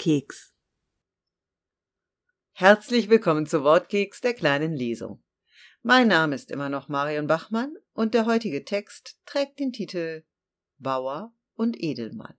Wortkeks. Herzlich willkommen zu Wortkeks, der kleinen Lesung. Mein Name ist immer noch Marion Bachmann und der heutige Text trägt den Titel Bauer und Edelmann.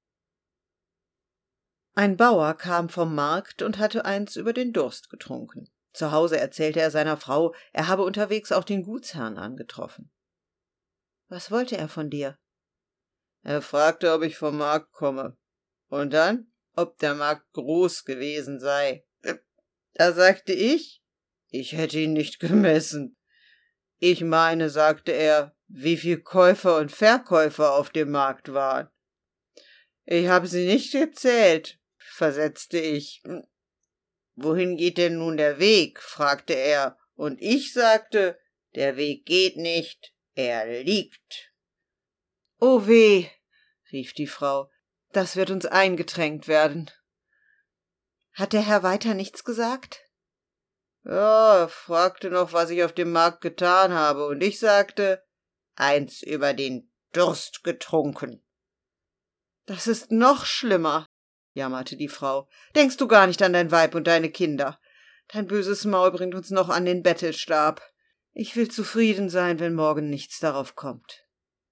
Ein Bauer kam vom Markt und hatte eins über den Durst getrunken. Zu Hause erzählte er seiner Frau, er habe unterwegs auch den Gutsherrn angetroffen. Was wollte er von dir? Er fragte, ob ich vom Markt komme. Und dann, ob der Markt groß gewesen sei. Da sagte ich hätte ihn nicht gemessen. Ich meine, sagte er, wie viel Käufer und Verkäufer auf dem Markt waren. Ich habe sie nicht gezählt, versetzte ich. Wohin geht denn nun der Weg? Fragte er, und ich sagte, der Weg geht nicht, er liegt. Oh weh, rief die Frau, das wird uns eingetränkt werden. Hat der Herr weiter nichts gesagt? Ja, er fragte noch, was ich auf dem Markt getan habe, und ich sagte, eins über den Durst getrunken. Das ist noch schlimmer, jammerte die Frau. Denkst du gar nicht an dein Weib und deine Kinder? Dein böses Maul bringt uns noch an den Bettelstab. Ich will zufrieden sein, wenn morgen nichts darauf kommt.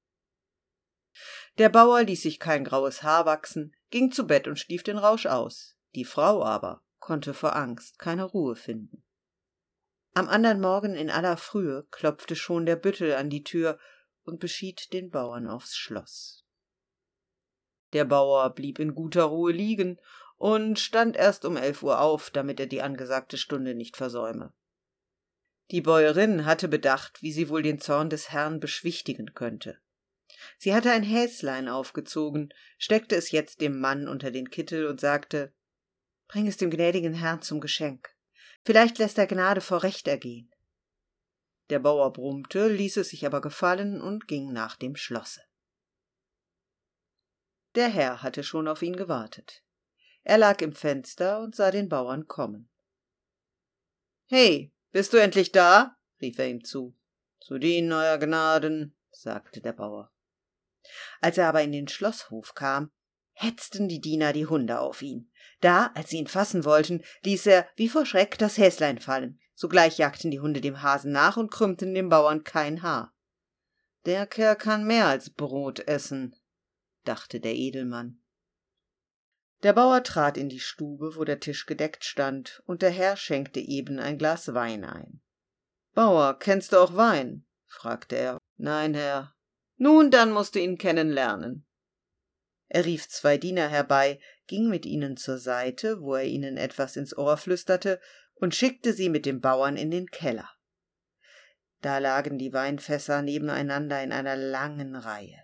Der Bauer ließ sich kein graues Haar wachsen, ging zu Bett und schlief den Rausch aus. Die Frau aber konnte vor Angst keine Ruhe finden. Am andern Morgen in aller Frühe klopfte schon der Büttel an die Tür und beschied den Bauern aufs Schloss. Der Bauer blieb in guter Ruhe liegen und stand erst um 11 Uhr auf, damit er die angesagte Stunde nicht versäume. Die Bäuerin hatte bedacht, wie sie wohl den Zorn des Herrn beschwichtigen könnte. Sie hatte ein Häslein aufgezogen, steckte es jetzt dem Mann unter den Kittel und sagte, »Bring es dem gnädigen Herrn zum Geschenk. Vielleicht lässt er Gnade vor Recht ergehen.« Der Bauer brummte, ließ es sich aber gefallen und ging nach dem Schlosse. Der Herr hatte schon auf ihn gewartet. Er lag im Fenster und sah den Bauern kommen. »Hey, bist du endlich da?« rief er ihm zu. »Zu dienen, euer Gnaden«, sagte der Bauer. Als er aber in den Schlosshof kam, hetzten die Diener die Hunde auf ihn. Da, als sie ihn fassen wollten, ließ er, wie vor Schreck, das Häslein fallen. Sogleich jagten die Hunde dem Hasen nach und krümmten dem Bauern kein Haar. »Der Kerl kann mehr als Brot essen«, dachte der Edelmann. Der Bauer trat in die Stube, wo der Tisch gedeckt stand, und der Herr schenkte eben ein Glas Wein ein. »Bauer, kennst du auch Wein?« fragte er. »Nein, Herr.« »Nun, dann musst du ihn kennenlernen.« Er rief 2 Diener herbei, ging mit ihnen zur Seite, wo er ihnen etwas ins Ohr flüsterte, und schickte sie mit dem Bauern in den Keller. Da lagen die Weinfässer nebeneinander in einer langen Reihe.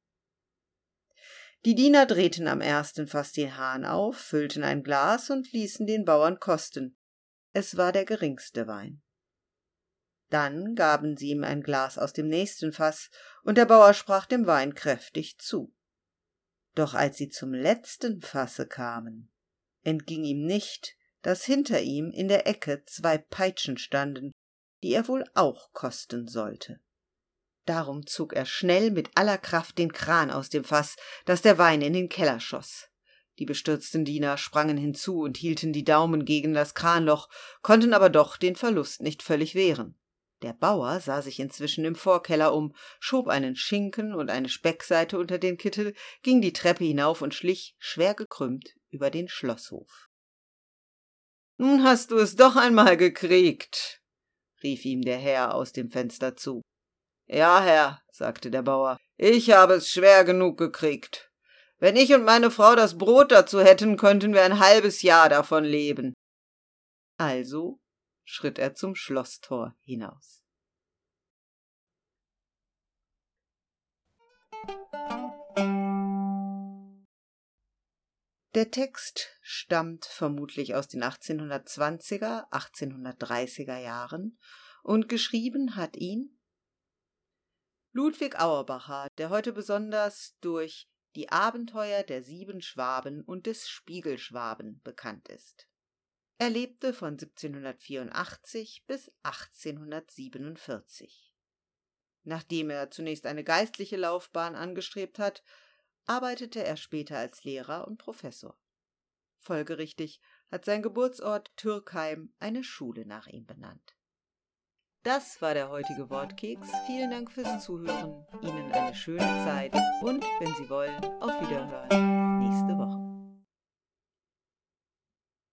Die Diener drehten am ersten Fass den Hahn auf, füllten ein Glas und ließen den Bauern kosten. Es war der geringste Wein. Dann gaben sie ihm ein Glas aus dem nächsten Fass, und der Bauer sprach dem Wein kräftig zu. Doch als sie zum letzten Fasse kamen, entging ihm nicht, dass hinter ihm in der Ecke 2 Peitschen standen, die er wohl auch kosten sollte. Darum zog er schnell mit aller Kraft den Kran aus dem Fass, daß der Wein in den Keller schoss. Die bestürzten Diener sprangen hinzu und hielten die Daumen gegen das Kranloch, konnten aber doch den Verlust nicht völlig wehren. Der Bauer sah sich inzwischen im Vorkeller um, schob einen Schinken und eine Speckseite unter den Kittel, ging die Treppe hinauf und schlich, schwer gekrümmt, über den Schlosshof. »Nun hast du es doch einmal gekriegt«, rief ihm der Herr aus dem Fenster zu. »Ja, Herr«, sagte der Bauer, »ich habe es schwer genug gekriegt. Wenn ich und meine Frau das Brot dazu hätten, könnten wir ein halbes Jahr davon leben.« Also schritt er zum Schlosstor hinaus. Der Text stammt vermutlich aus den 1820er, 1830er Jahren und geschrieben hat ihn Ludwig Auerbacher, der heute besonders durch Die Abenteuer der 7 Schwaben und des Spiegelschwaben bekannt ist. Er lebte von 1784 bis 1847. Nachdem er zunächst eine geistliche Laufbahn angestrebt hat, arbeitete er später als Lehrer und Professor. Folgerichtig hat sein Geburtsort Türkheim eine Schule nach ihm benannt. Das war der heutige Wortkeks. Vielen Dank fürs Zuhören. Ihnen eine schöne Zeit und, wenn Sie wollen, auf Wiederhören nächste Woche.